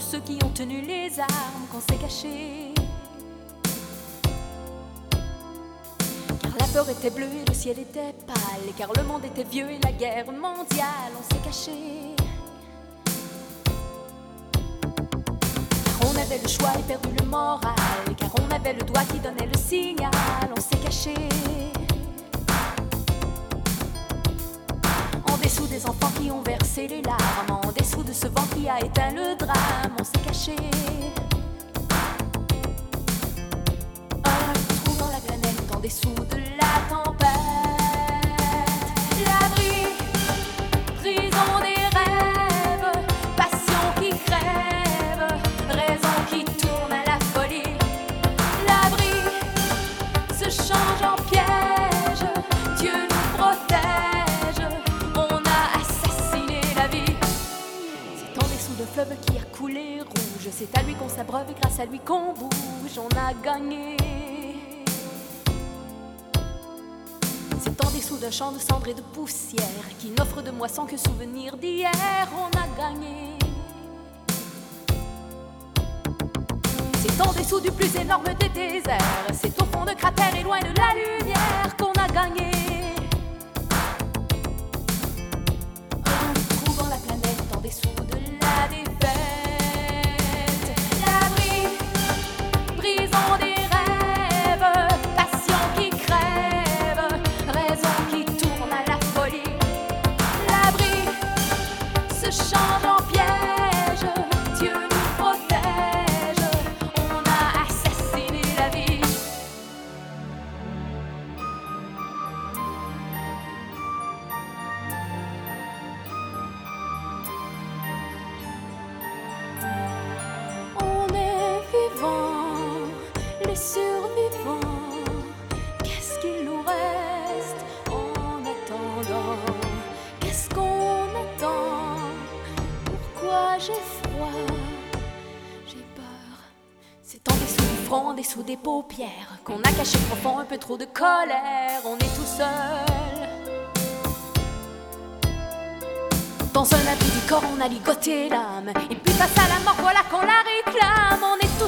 ceux qui ont tenu les armes qu'on s'est cachés. Car la peur était bleue et le ciel était pâle, car le monde était vieux et la guerre mondiale, on s'est cachés. Car on avait le choix et perdu le moral, car on avait le doigt qui donnait le signal, on s'est cachés. En dessous des enfants qui ont versé les larmes, en dessous de ce vent qui a éteint le drame, on s'est caché. Un trou dans la planète, en dessous de la tempête. L'abri, prison des rêves, passion qui crève, raison qui tourne à la folie. L'abri se change en piège, Dieu nous protège. On a assassiné la vie. C'est en dessous de fleuve qui a coulé rouge, c'est à lui qu'on s'abreuve et grâce à lui qu'on bouge, on a gagné. C'est en dessous d'un champ de cendres et de poussière qui n'offre de moisson que souvenir d'hier, on a gagné. C'est en dessous du plus énorme des déserts, c'est au fond de cratères et loin de la lumière qu'on a gagné. Un trou dans la planète, en dessous de la défaite. L'abri, prison des rêves, passion qui crève, raison qui tourne à la folie. L'abri se change en piège, Dieu nous protège. On a assassiné la vie. On est vivants, les survivants. Qu'est-ce qu'il nous reste en attendant? Qu'est-ce qu'on attend? Pourquoi j'ai froid? J'ai peur. C'est en dessous du front, en dessous des paupières qu'on a caché profond un peu trop de colère. On est tout seul. Dans un abri du corps, on a ligoté l'âme. Et puis face à la mort, voilà qu'on la réclame. On est tout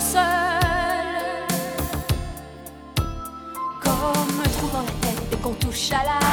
seul. Comme un trou dans la tête dès qu'on touche à la